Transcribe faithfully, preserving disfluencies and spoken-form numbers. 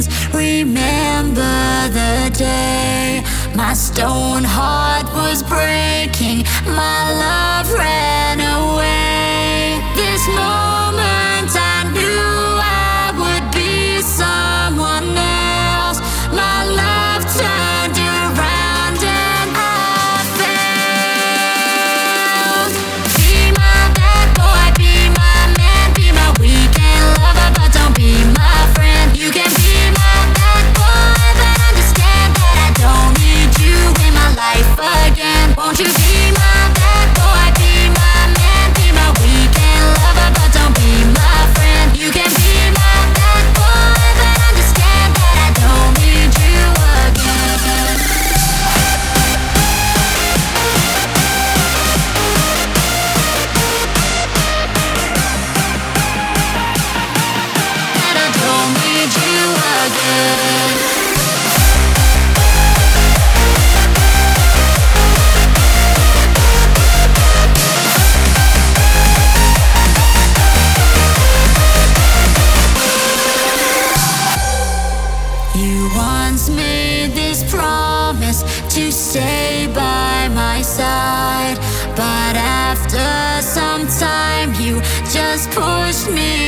dreams. Remember the day my stone heart was breaking, my love ran away. This moment I knew I would be someone else. My love turned around and I failed. Be my bad boy, be my man, be my weekend lover, but don't be my friend. You can be my bad boy, but understand that I don't need you in my life again. Won't you be my bad boy, be my man, be my weekend lover, but don't be my friend. You can be my bad boy, but understand that I don't need you again. That I don't need you again. You once made this promise to stay by my side, but after some time you just pushed me